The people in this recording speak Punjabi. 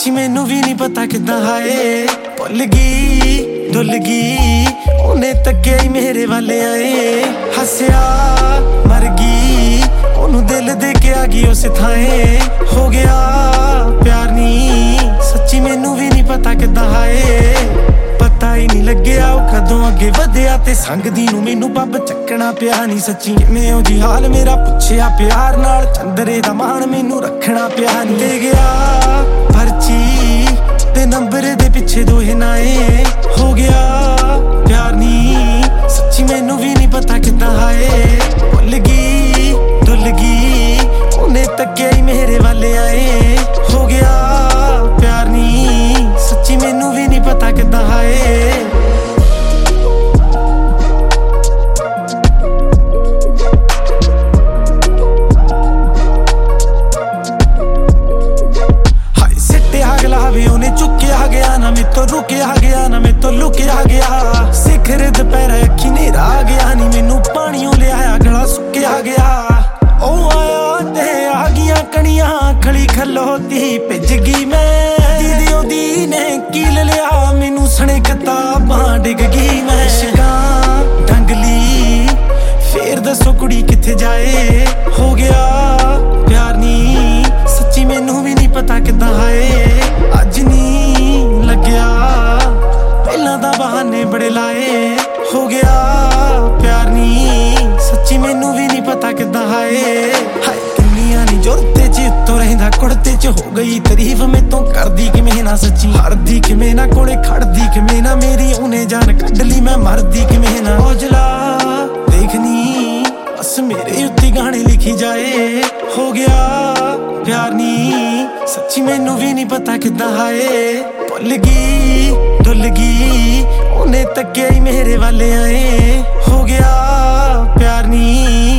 ਸੱਚੀ ਮੈਨੂੰ ਵੀ ਨਹੀਂ ਪਤਾ ਕਿੱਦਾਂ ਹਾਏ ਭੁੱਲ ਗਈ ਡੁੱਲ ਗਈ ਉਹਨੇ ਤੱਕਿਆ ਹੀ ਮੇਰੇ ਵੱਲ ਆਏ ਹੱਸਿਆ ਮਰ ਗਈ ਉਹਨੂੰ ਦਿਲ ਦੇ ਕੇ ਆ ਗਈ ਉਸ ਥਾਂ ਹੋ ਗਿਆ ਪਿਆਰ ਨੀ ਸੱਚੀ ਮੈਨੂੰ ਵੀ ਨਹੀਂ ਪਤਾ ਕਿੱਦਾਂ ਹਾਏ ਪਤਾ ਹੀ ਨਹੀਂ ਲੱਗਿਆ ਉਹ ਕਦੋਂ ਅੱਗੇ ਵਧਿਆ ਤੇ ਸੰਗਦੀ ਨੂੰ ਮੈਨੂੰ ਬੱਬ ਚੱਕਣਾ ਪਿਆ ਨਹੀਂ ਸੱਚੀ ਕਿਵੇਂ ਉਹ ਜੀ ਹਾਲ ਮੇਰਾ ਪੁੱਛਿਆ ਪਿਆਰ ਨਾਲ ਚੰਦਰੇ ਦਾ ਮਾਣ ਮੈਨੂੰ ਰੱਖਣਾ ਪਿਆ ਨਹੀਂ ਦੇ ਗਿਆ ਪਰਚੀ ਤੇ ਨੰਬਰ ਦੇ ਪਿੱਛੇ ਦੋਹੇ ਨਾਏ ਹੋ ਗਿਆ ਪਿਆਰ ਨੀ ਸੱਚੀ ਮੈਨੂੰ ਵੀ ਨਹੀਂ ਪਤਾ ਕਿੱਦਾਂ ਹਾਏ ਭੁੱਲ ਗਈ ਡੁੱਲ ਗਈ ਉਹਨੇ ਤੱਕਿਆ ਹੀ ਮੇਰੇ ਵੱਲ ਆਏ ਹੋ ਗਿਆ ਪਿਆਰ ਨੀ ਸੱਚੀ ਮੈਨੂੰ ਵੀ ਨਹੀਂ ਪਤਾ ਕਿੱਦਾਂ ਹਾਏ ਉਹਨੇ ਚੁੱਕਿਆ ਗਿਆ ਨਾ ਮੇਤੋਂ ਰੁਕਿਆ ਗਿਆ ਨਾ ਮੇਤੋਂ ਲੁਕਿਆ ਗਿਆ ਸਿਖਰ ਦੁਪਹਿਰ ਅੱਖੀ ਨੇਰਾ ਗਿਆ ਨੀ ਮੈਨੂੰ ਪਾਣੀਓ ਲਿਆਇਆ ਗਲਾ ਸੁੱਕਿਆ ਗਿਆ ਉਹ ਆਇਆ ਤੇ ਆ ਗਈਆਂ ਕਣੀਆਂ ਖਲੀ ਖਲੋਤੀ ਭਿੱਜ ਗਈ ਮੈਂ ਦੀਦੀ ਉਹਦੀ ਨੇ ਕੀਲ ਲਿਆ ਮੈਨੂੰ ਸਣੇ ਕਿਤਾਬਾਂ ਡਿੱਗ ਗਈ ਮੈਂ ਇਸ਼ਕਾਂ ਡੰਗਲੀ ਫੇਰ ਦੱਸੋ ਕੁੜੀ ਕਿੱਥੇ ਜਾਏ ਹੋ ਗਿਆ ਪਿਆਰ ਨੀ ਸੱਚੀ ਮੈਨੂੰ ਵੀ ਨਹੀਂ ਪਤਾ ਕਿੱਦਾਂ ਹਾਏ ਅੱਜ ਨੀ ਲੱਗਿਆ ਪਹਿਲਾਂ ਤਾਂ ਬਹਾਨੇ ਬੜੇ ਲਾਏ ਹੋ ਗਿਆ ਪਿਆਰ ਨੀ ਸੱਚੀ ਮੈਨੂੰ ਵੀ ਨਹੀਂ ਪਤਾ ਕਿੱਦਾਂ ਹਾਏ ਕਿੰਨੀਆਂ ਨੀ ਜੁਰਤੇ ਚ ਉੱਤੋਂ ਰਹਿੰਦਾ ਕੁੜਤੇ ਚ ਹੋ ਗਈ ਤਾਰੀਫ ਮੈਤੋਂ ਕਰਦੀ ਕਿਵੇਂ ਨਾ ਸੱਚੀ ਹਰਦੀ ਕਿਵੇਂ ਨਾ ਕੋਲੇ ਖੜਦੀ ਕਿਵੇਂ ਨਾ ਮੇਰੀ ਉਹਨੇ ਜਾਨ ਕੱਢ ਲਈ ਮੈਂ ਮਰਦੀ ਕਿਵੇਂ ਨਾ ਔਜਲਾ ਦੇਖਨੀ ਬਸ ਮੇਰੇ ਉੱਤੇ ਗਾਣੇ ਲਿਖੀ ਜਾਏ ਹੋ ਗਿਆ ਪਿਆਰ ਨੀ ਸੱਚੀ ਮੈਨੂੰ ਵੀ ਨਹੀਂ ਪਤਾ ਕਿੱਦਾਂ ਹਾਏ ਭੁੱਲ ਗਈ ਡੁੱਲ ਗਈ ਉਹਨੇ ਤੱਕਿਆ ਹੀ ਮੇਰੇ ਵੱਲ ਆਏ ਹੋ ਗਿਆ ਪਿਆਰ ਨੀ